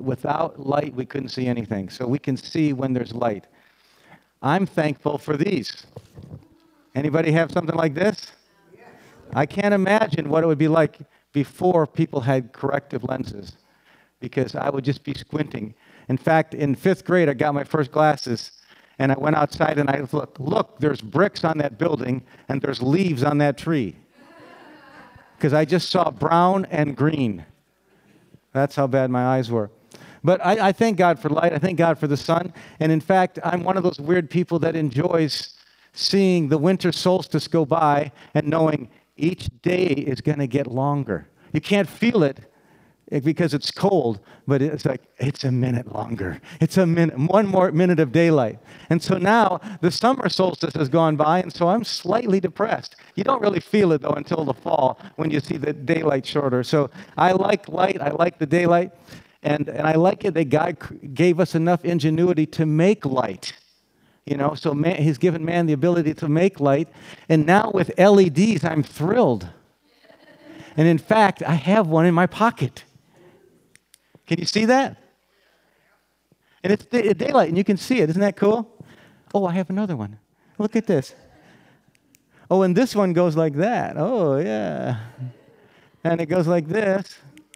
without light, we couldn't see anything. So we can see when there's light. I'm thankful for these. Anybody have something like this? I can't imagine what it would be like before people had corrective lenses, because I would just be squinting. In fact, in 5th grade, I got my first glasses, and I went outside and I look, there's bricks on that building, and there's leaves on that tree. Because I just saw brown and green. That's how bad my eyes were. But I thank God for light. I thank God for the sun. And in fact, I'm one of those weird people that enjoys seeing the winter solstice go by and knowing each day is going to get longer. You can't feel it because it's cold, but it's like, it's a minute longer. It's a minute, one more minute of daylight. And so now the summer solstice has gone by, and so I'm slightly depressed. You don't really feel it, though, until the fall when you see the daylight shorter. So I like light. I like the daylight. And I like it that God gave us enough ingenuity to make light. You know, so He's given man the ability to make light. And now with LEDs, I'm thrilled. And in fact, I have one in my pocket. Can you see that? And it's daylight, and you can see it. Isn't that cool? Oh, I have another one. Look at this. Oh, and this one goes like that. Oh, yeah. And it goes like this.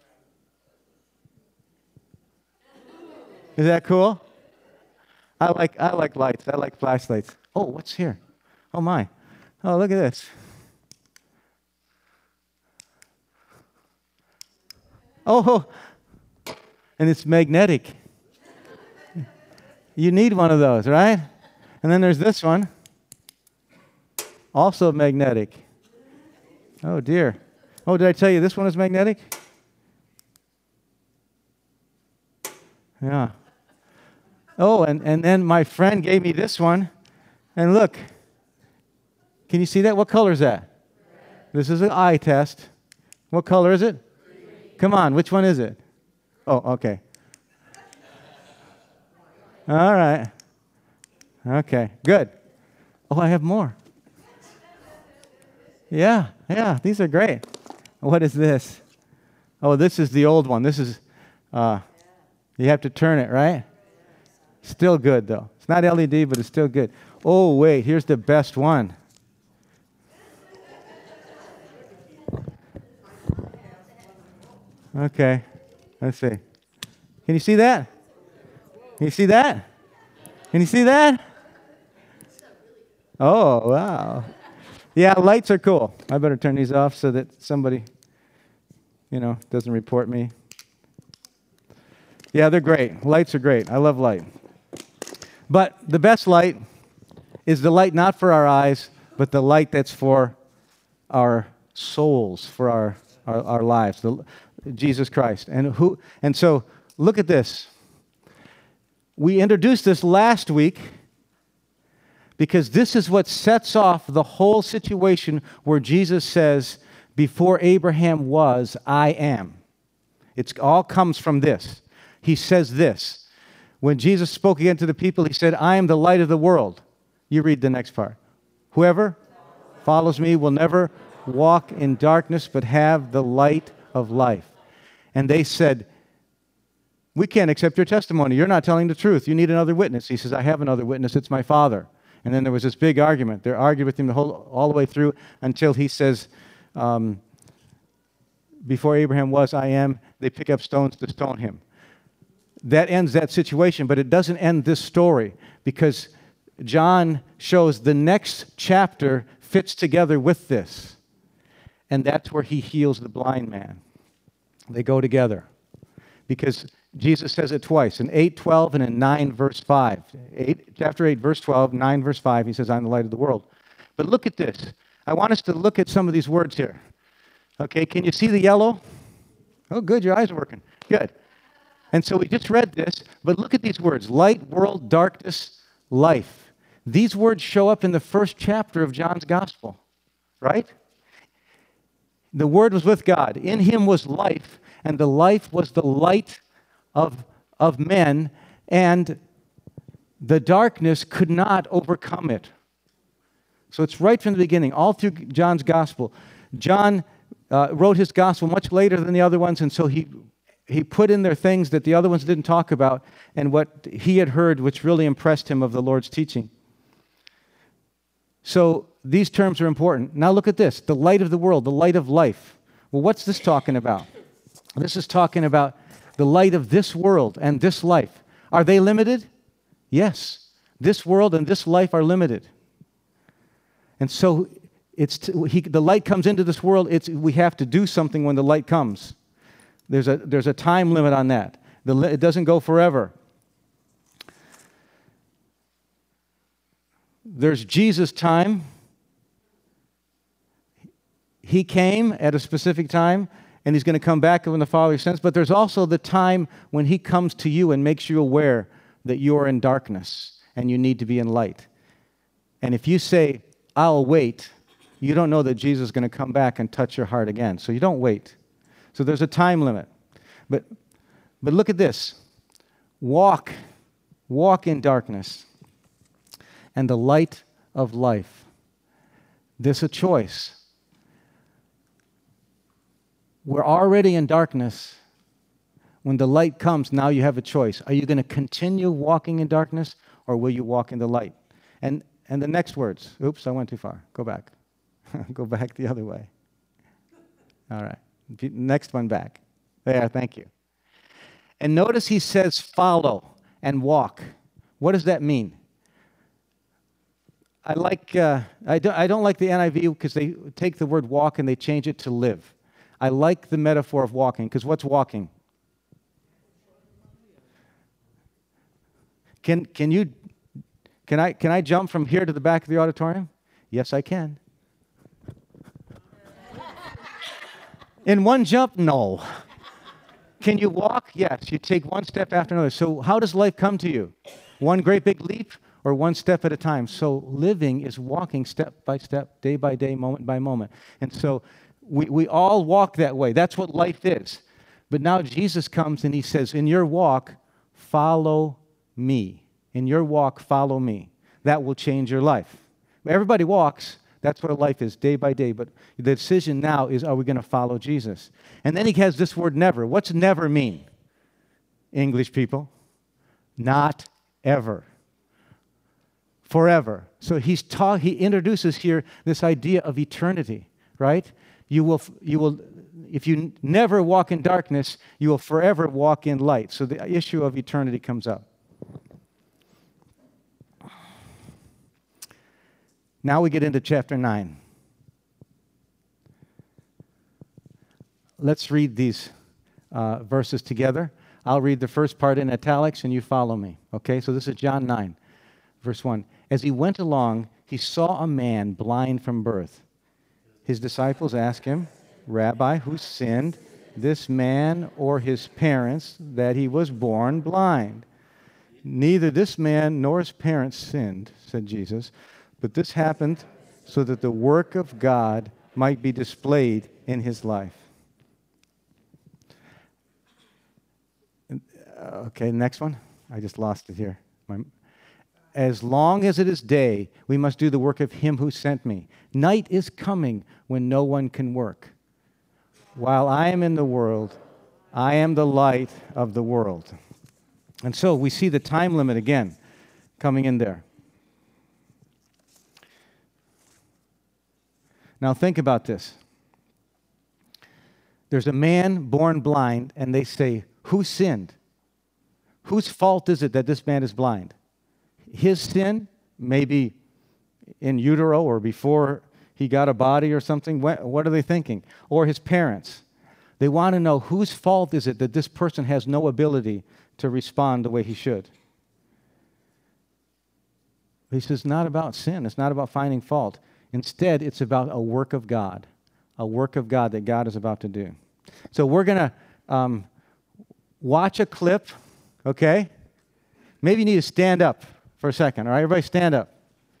Is that cool? I like lights. I like flashlights. Oh, what's here? Oh, my. Oh, look at this. Oh, and it's magnetic. You need one of those, right? And then there's this one. Also magnetic. Oh, dear. Oh, did I tell you this one is magnetic? Yeah. Oh, and then my friend gave me this one. And look. Can you see that? What color is that? Red. This is an eye test. What color is it? Green. Come on, which one is it? Oh, okay. All right. Okay, good. Oh, I have more. Yeah, these are great. What is this? Oh, this is the old one. This is, you have to turn it, right? Still good, though. It's not LED, but it's still good. Oh, wait, here's the best one. Okay, let's see. Can you see that? Can you see that? Can you see that? Oh, wow. Yeah, lights are cool. I better turn these off so that somebody, doesn't report me. Yeah, they're great. Lights are great. I love light. But the best light is the light not for our eyes, but the light that's for our souls, for our lives, Jesus Christ. And so look at this. We introduced this last week because this is what sets off the whole situation where Jesus says, before Abraham was, I am. It all comes from this. He says this. When Jesus spoke again to the people, he said, I am the light of the world. You read the next part. Whoever follows me will never walk in darkness, but have the light of life. And they said, we can't accept your testimony. You're not telling the truth. You need another witness. He says, I have another witness. It's my Father. And then there was this big argument. They argued with him all the way through until he says, before Abraham was, I am. They pick up stones to stone him. That ends that situation, but it doesn't end this story because John shows the next chapter fits together with this. And that's where he heals the blind man. They go together because Jesus says it twice, in 8:12 and in 9, verse 5. Chapter 8, verse 12, 9, verse 5, he says, I'm the light of the world. But look at this. I want us to look at some of these words here. Okay, can you see the yellow? Oh, good, your eyes are working. Good. And so we just read this, but look at these words. Light, world, darkness, life. These words show up in the first chapter of John's gospel, right? The Word was with God. In him was life, and the life was the light of men, and the darkness could not overcome it. So it's right from the beginning, all through John's gospel. John wrote his gospel much later than the other ones, and so he he put in there things that the other ones didn't talk about, and what he had heard, which really impressed him of the Lord's teaching. So these terms are important. Now look at this, the light of the world, the light of life. Well, what's this talking about? This is talking about the light of this world and this life. Are they limited? Yes. This world and this life are limited. And so the light comes into this world. We have to do something when the light comes. There's a time limit on that. It doesn't go forever. There's Jesus' time. He came at a specific time, and he's going to come back when the Father sends. But there's also the time when he comes to you and makes you aware that you're in darkness and you need to be in light. And if you say, I'll wait, you don't know that Jesus is going to come back and touch your heart again. So you don't wait. So there's a time limit. But look at this. Walk in darkness and the light of life. There's a choice. We're already in darkness. When the light comes, now you have a choice. Are you going to continue walking in darkness, or will you walk in the light? And the next words. Oops, I went too far. Go back. Go back the other way. All right. Next one back. There, thank you. And notice he says follow and walk. What does that mean? I don't like the NIV because they take the word walk and they change it to live. I like the metaphor of walking, because what's walking? Can I jump from here to the back of the auditorium? Yes, I can. In one jump? No. Can you walk? Yes. You take one step after another. So how does life come to you? One great big leap or one step at a time? So living is walking step by step, day by day, moment by moment. And so we all walk that way. That's what life is. But now Jesus comes and he says, in your walk, follow me. In your walk, follow me. That will change your life. Everybody walks. That's what life is, day by day. But the decision now is, are we going to follow Jesus? And then he has this word never. What's never mean? English people. Not ever. Forever. So he introduces here this idea of eternity, right? You will, if you never walk in darkness, you will forever walk in light. So the issue of eternity comes up. Now we get into chapter 9. Let's read these verses together. I'll read the first part in italics and you follow me. Okay, so this is John 9, verse 1. As he went along, he saw a man blind from birth. His disciples asked him, Rabbi, who sinned, this man or his parents, that he was born blind? Neither this man nor his parents sinned, said Jesus, but this happened so that the work of God might be displayed in his life. Okay, next one. I just lost it here. As long as it is day, we must do the work of him who sent me. Night is coming when no one can work. While I am in the world, I am the light of the world. And so we see the time limit again coming in there. Now think about this. There's a man born blind, and they say, who sinned? Whose fault is it that this man is blind? His sin, maybe in utero or before he got a body or something. What are they thinking? Or his parents. They want to know whose fault is it that this person has no ability to respond the way he should. He says, it's not about sin. It's not about finding fault. Instead, it's about a work of God that God is about to do. So we're going to watch a clip, okay? Maybe you need to stand up for a second. All right, everybody stand up.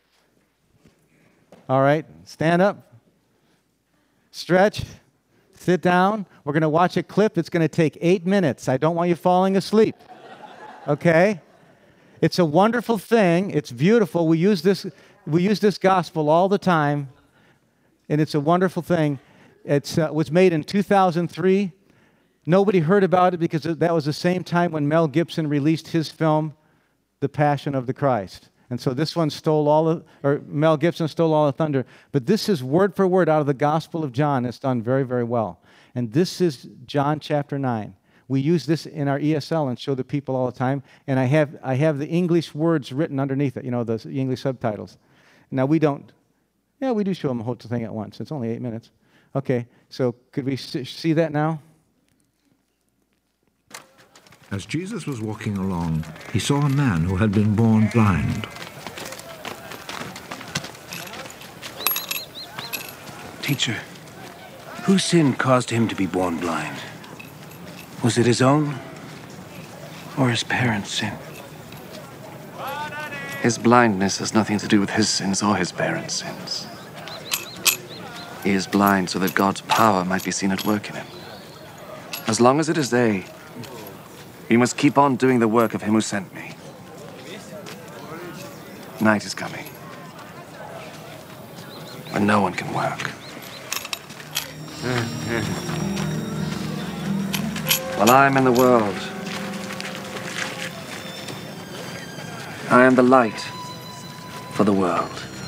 All right, stand up. Stretch. Sit down. We're going to watch a clip. It's going to take 8 minutes. I don't want you falling asleep. Okay? It's a wonderful thing. It's beautiful. We use this gospel all the time, and it's a wonderful thing. It was made in 2003 Nobody heard about it because that was the same time when Mel Gibson released his film, The Passion of the Christ. And so this one Mel Gibson stole all the thunder. But this is word for word out of the Gospel of John. It's done very, very well. And this is John chapter 9. We use this in our ESL and show the people all the time. And I have the English words written underneath it, the English subtitles. Now we do show them the whole thing at once. It's only 8 minutes. Okay, so could we see that now? As Jesus was walking along, he saw a man who had been born blind. Teacher, whose sin caused him to be born blind? Was it his own or his parents' sin? His blindness has nothing to do with his sins or his parents' sins. He is blind so that God's power might be seen at work in him. As long as it is day, we must keep on doing the work of him who sent me. Night is coming, when no one can work. While I am in the world, I am the light for the world.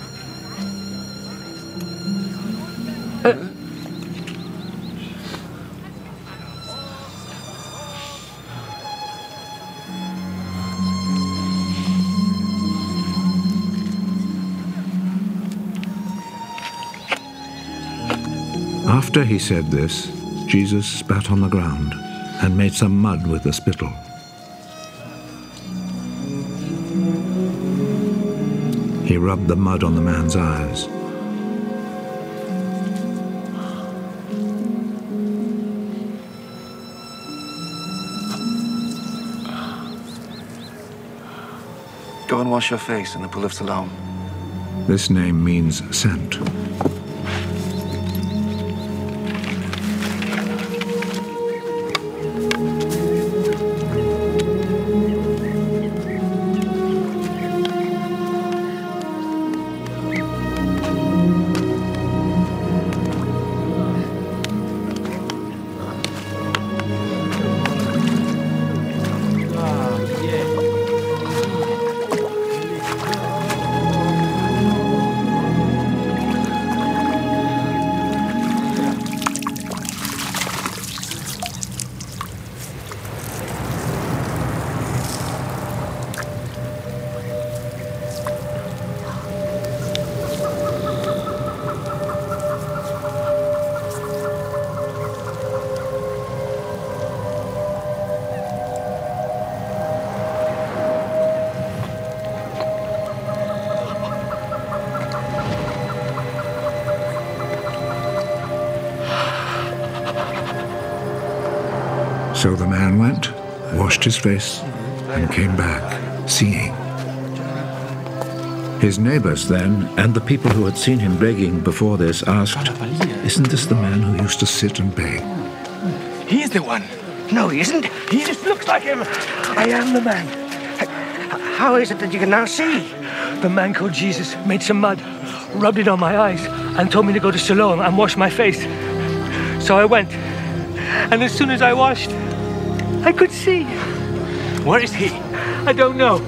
After he said this, Jesus spat on the ground and made some mud with the spittle. He rubbed the mud on the man's eyes. Go and wash your face in the pool of Siloam. This name means sent. So the man went, washed his face, and came back, seeing. His neighbors then, and the people who had seen him begging before this, asked, "Isn't this the man who used to sit and beg?" He's the one. No, he isn't. He just looks like him. I am the man. How is it that you can now see? The man called Jesus made some mud, rubbed it on my eyes, and told me to go to Siloam and wash my face. So I went. And as soon as I washed, I could see. Where is he? I don't know.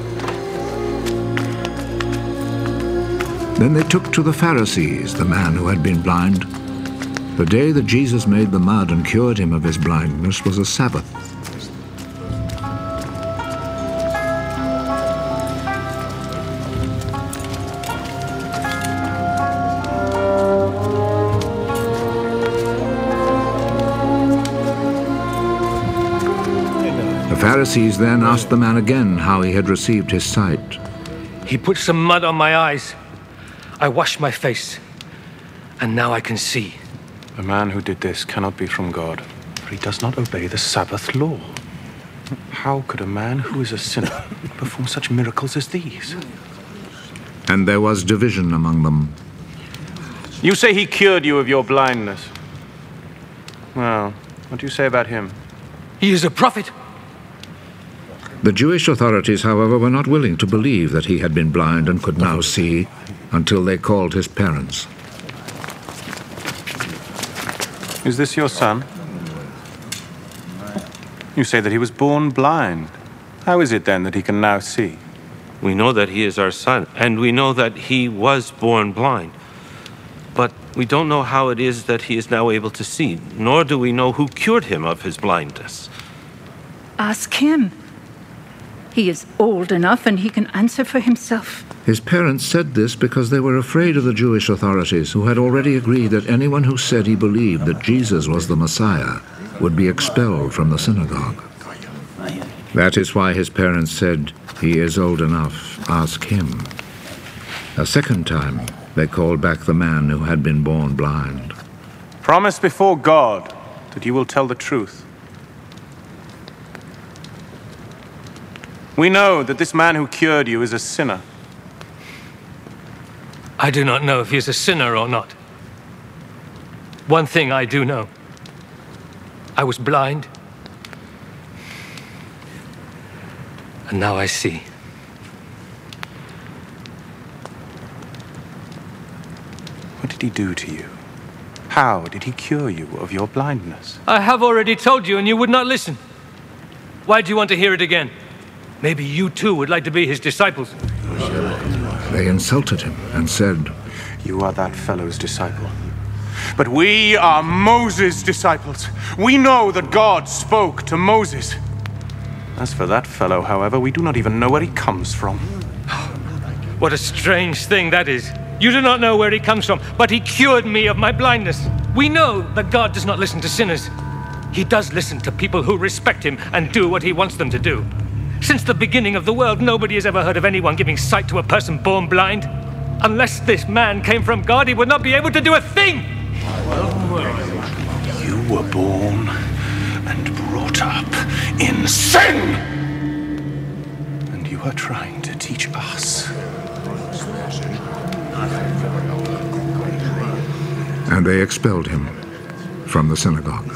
Then they took to the Pharisees the man who had been blind. The day that Jesus made the mud and cured him of his blindness was a Sabbath. The Pharisees then asked the man again how he had received his sight. He put some mud on my eyes. I washed my face, and now I can see. The man who did this cannot be from God, for he does not obey the Sabbath law. How could a man who is a sinner perform such miracles as these? And there was division among them. You say he cured you of your blindness. Well, what do you say about him? He is a prophet. The Jewish authorities, however, were not willing to believe that he had been blind and could now see until they called his parents. Is this your son? You say that he was born blind. How is it then that he can now see? We know that he is our son, and we know that he was born blind. But we don't know how it is that he is now able to see, nor do we know who cured him of his blindness. Ask him. He is old enough and he can answer for himself. His parents said this because they were afraid of the Jewish authorities, who had already agreed that anyone who said he believed that Jesus was the Messiah would be expelled from the synagogue. That is why his parents said, "He is old enough, ask him." A second time, they called back the man who had been born blind. Promise before God that you will tell the truth. We know that this man who cured you is a sinner. I do not know if he is a sinner or not. One thing I do know. I was blind, and now I see. What did he do to you? How did he cure you of your blindness? I have already told you, and you would not listen. Why do you want to hear it again? Maybe you too would like to be his disciples. They insulted him and said, You are that fellow's disciple. But we are Moses' disciples. We know that God spoke to Moses. As for that fellow, however, we do not even know where he comes from. What a strange thing that is. You do not know where he comes from, but he cured me of my blindness. We know that God does not listen to sinners. He does listen to people who respect him and do what he wants them to do. Since the beginning of the world, nobody has ever heard of anyone giving sight to a person born blind. Unless this man came from God, he would not be able to do a thing. You were born and brought up in sin! And you are trying to teach us. and they expelled him from the synagogue.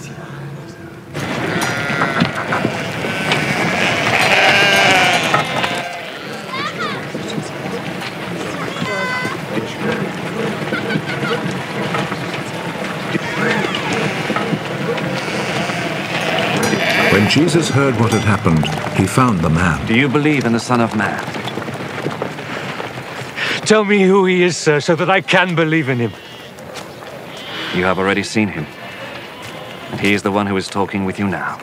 When Jesus heard what had happened, he found the man. Do you believe in the Son of Man? Tell me who he is, sir, so that I can believe in him. You have already seen him. And he is the one who is talking with you now.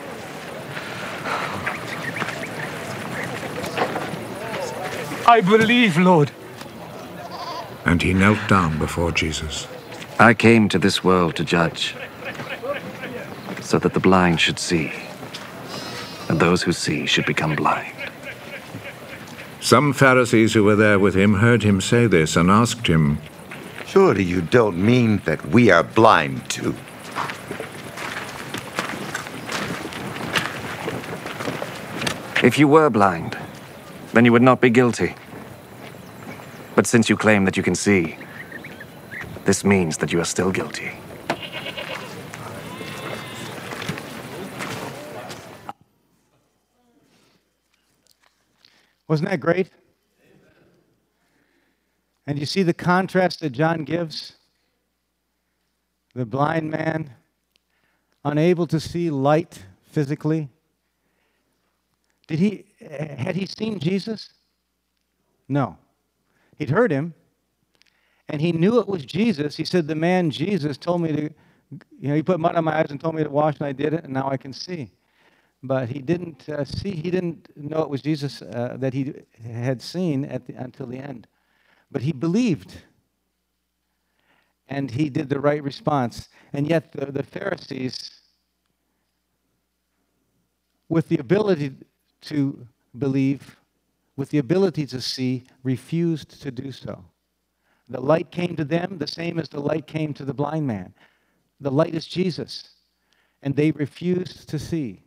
I believe, Lord. And he knelt down before Jesus. I came to this world to judge, so that the blind should see, and those who see should become blind. Some Pharisees who were there with him heard him say this and asked him, "Surely you don't mean that we are blind too?" If you were blind, then you would not be guilty. But since you claim that you can see, this means that you are still guilty. Wasn't that great? And you see the contrast that John gives? The blind man, unable to see light physically. Had he seen Jesus? No. He'd heard him, and he knew it was Jesus. He said, the man Jesus told me to, he put mud on my eyes and told me to wash, and I did it, and now I can see. But he didn't see, he didn't know it was Jesus that he had seen until the end. But he believed, and he did the right response. And yet the Pharisees, with the ability to believe, with the ability to see, refused to do so. The light came to them the same as the light came to the blind man. The light is Jesus, and they refused to see.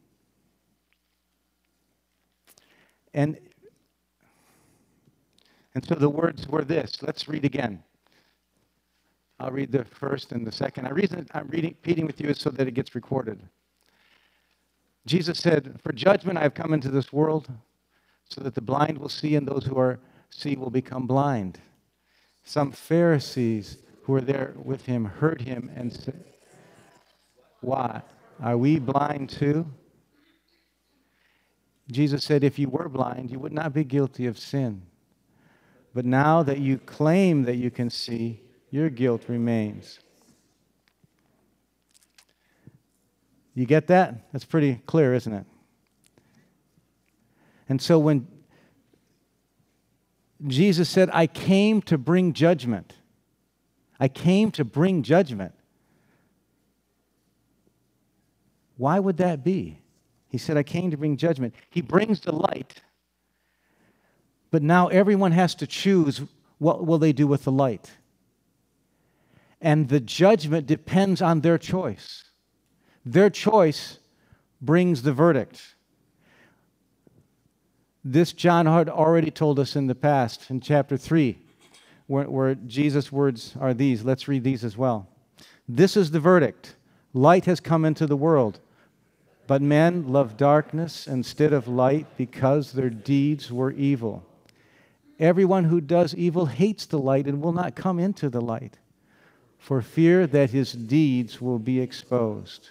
And so the words were this. Let's read again. I'll read the first and the second. The reason I'm repeating with you is so that it gets recorded. Jesus said, "For judgment I have come into this world, so that the blind will see and those who see will become blind." Some Pharisees who were there with him heard him and said, "Why? Are we blind too?" Jesus said, if you were blind, you would not be guilty of sin. But now that you claim that you can see, your guilt remains. You get that? That's pretty clear, isn't it? And so when Jesus said, I came to bring judgment. I came to bring judgment. Why would that be? He said, I came to bring judgment. He brings the light. But now everyone has to choose what will they do with the light. And the judgment depends on their choice. Their choice brings the verdict. This John had already told us in the past, in chapter 3, where Jesus' words are these. Let's read these as well. This is the verdict. Light has come into the world, but men love darkness instead of light because their deeds were evil. Everyone who does evil hates the light and will not come into the light, for fear that his deeds will be exposed.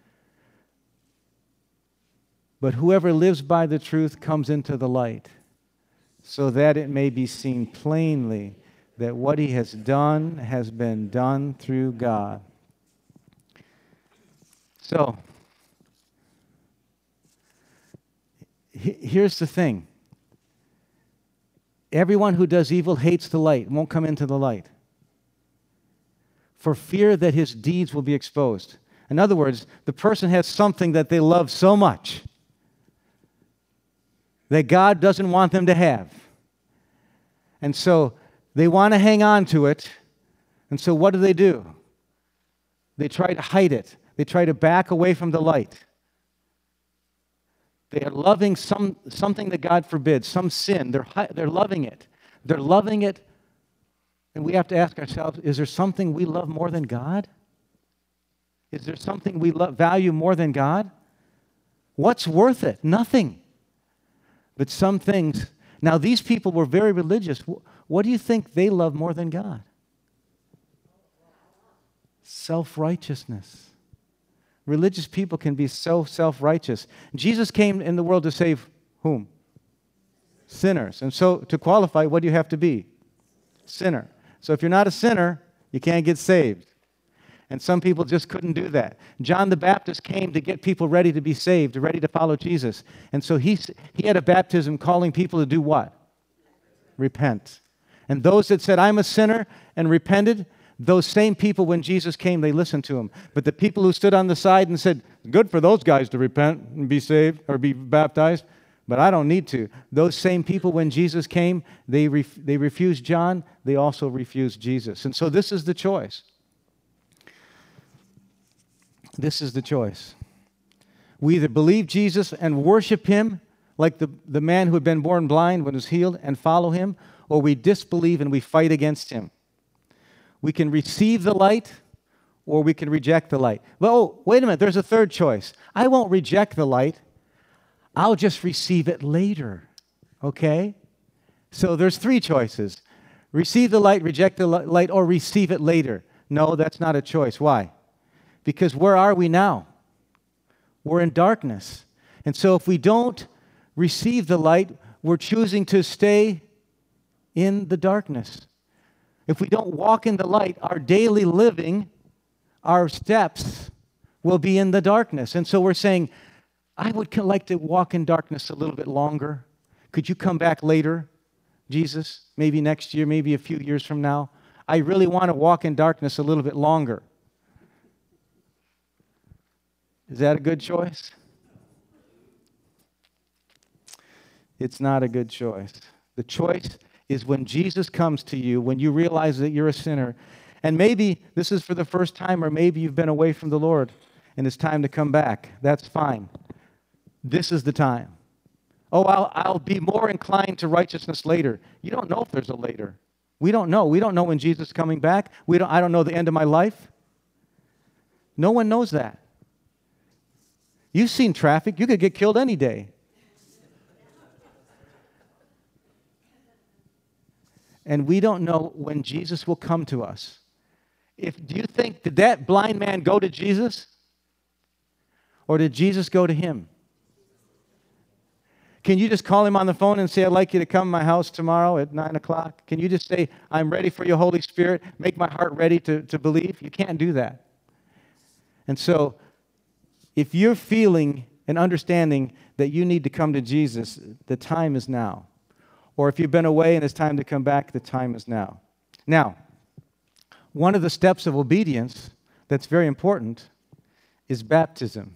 But whoever lives by the truth comes into the light, so that it may be seen plainly that what he has done has been done through God. So, here's the thing. Everyone who does evil hates the light, won't come into the light, for fear that his deeds will be exposed. In other words, the person has something that they love so much that God doesn't want them to have. And so they want to hang on to it. And so what do? They try to hide it. They try to back away from the light. They are loving something that God forbids, some sin. They're loving it. They're loving it. And we have to ask ourselves, is there something we love more than God? Is there something we value more than God? What's worth it? Nothing. But some things. Now, these people were very religious. What do you think they love more than God? Self-righteousness. Religious people can be so self-righteous. Jesus came in the world to save whom? Sinners. And so to qualify, what do you have to be? Sinner. So if you're not a sinner, you can't get saved. And some people just couldn't do that. John the Baptist came to get people ready to be saved, ready to follow Jesus. And so he had a baptism calling people to do what? Repent. And those that said, I'm a sinner, and repented, those same people, when Jesus came, they listened to him. But the people who stood on the side and said, good for those guys to repent and be saved or be baptized, but I don't need to. Those same people, when Jesus came, they refused John. They also refused Jesus. And so this is the choice. This is the choice. We either believe Jesus and worship him like the man who had been born blind when he was healed and follow him, or we disbelieve and we fight against him. We can receive the light or we can reject the light. Well, wait a minute, there's a third choice. I won't reject the light. I'll just receive it later. Okay? So there's three choices. Receive the light, reject the light, or receive it later. No, that's not a choice. Why? Because where are we now? We're in darkness. And so if we don't receive the light, we're choosing to stay in the darkness. If we don't walk in the light, our daily living, our steps will be in the darkness. And so we're saying, I would like to walk in darkness a little bit longer. Could you come back later, Jesus? Maybe next year, maybe a few years from now. I really want to walk in darkness a little bit longer. Is that a good choice? It's not a good choice. The choice is when Jesus comes to you, when you realize that you're a sinner, and maybe this is for the first time, or maybe you've been away from the Lord, and it's time to come back. That's fine. This is the time. Oh, I'll be more inclined to righteousness later. You don't know if there's a later. We don't know. We don't know when Jesus is coming back. I don't know the end of my life. No one knows that. You've seen traffic. You could get killed any day. And we don't know when Jesus will come to us. Do you think, did that blind man go to Jesus? Or did Jesus go to him? Can you just call him on the phone and say, I'd like you to come to my house tomorrow at 9 o'clock? Can you just say, I'm ready for you, Holy Spirit. Make my heart ready to believe? You can't do that. And so, if you're feeling and understanding that you need to come to Jesus, the time is now. Or if you've been away and it's time to come back, the time is now. Now, one of the steps of obedience that's very important is baptism.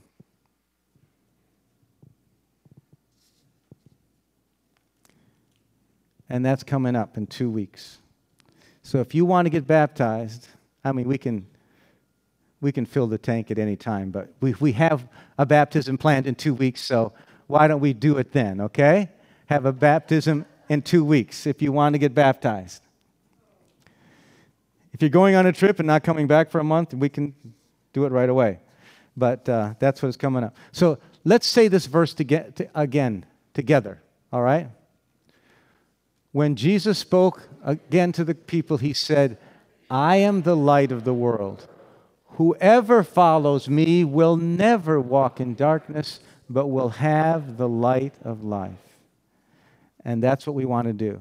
And that's coming up in 2 weeks. So if you want to get baptized, I mean, we can fill the tank at any time, but we have a baptism planned in 2 weeks, so why don't we do it then, okay? Have a baptism in 2 weeks if you want to get baptized. If you're going on a trip and not coming back for a month, we can do it right away. But that's what's coming up. So let's say this verse again together, all right? When Jesus spoke again to the people, he said, I am the light of the world. Whoever follows me will never walk in darkness, but will have the light of life. And that's what we want to do.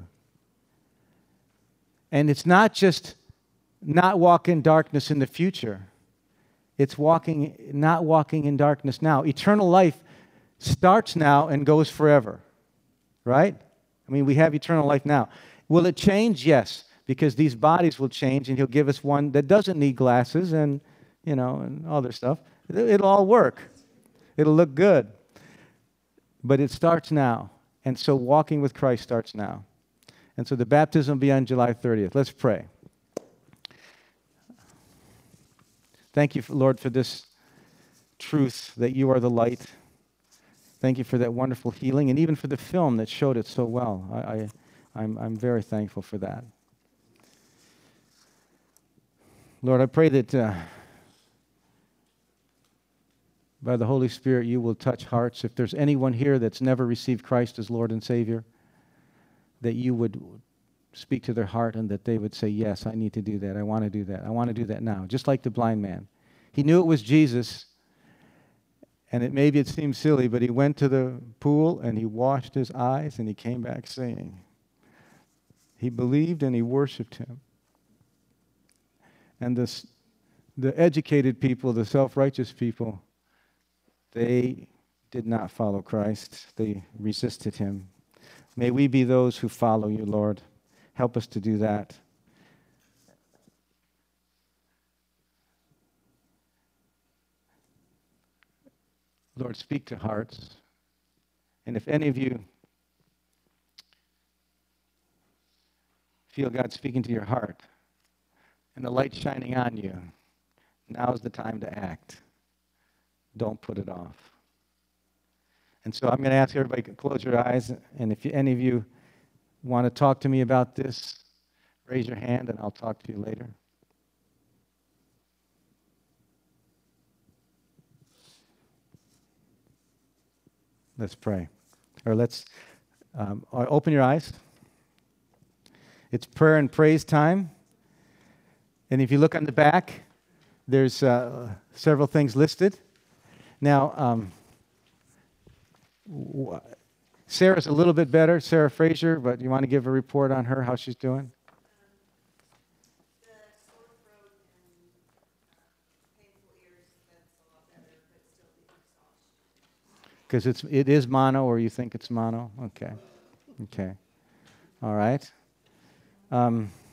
And it's not just not walk in darkness in the future. It's not walking in darkness now. Eternal life starts now and goes forever. Right? I mean, we have eternal life now. Will it change? Yes, because these bodies will change, and he'll give us one that doesn't need glasses and, and other stuff. It'll all work. It'll look good. But it starts now. And so walking with Christ starts now. And so the baptism will be on July 30th. Let's pray. Thank you, Lord, for this truth that you are the light. Thank you for that wonderful healing, and even for the film that showed it so well. I'm very thankful for that. Lord, I pray that by the Holy Spirit you will touch hearts. If there's anyone here that's never received Christ as Lord and Savior, that you would speak to their heart and that they would say, yes, I need to do that. I want to do that. I want to do that now. Just like the blind man. He knew it was Jesus. And maybe it seems silly, but he went to the pool and he washed his eyes and he came back saying, he believed and he worshiped him. And the educated people, the self-righteous people, they did not follow Christ. They resisted him. May we be those who follow you, Lord. Help us to do that. Lord, speak to hearts. And if any of you feel God speaking to your heart and the light shining on you, now's the time to act. Don't put it off. And so I'm going to ask everybody to close your eyes. And if any of you want to talk to me about this, raise your hand and I'll talk to you later. Let's pray. Or let's open your eyes. It's prayer and praise time. And if you look on the back, there's several things listed. Now, Sarah's a little bit better, Sarah Fraser, but you want to give a report on her, how she's doing? The sore throat and painful ears, that's a lot better, but still the exhaustion. Because it is mono, or you think it's mono? Okay. All right.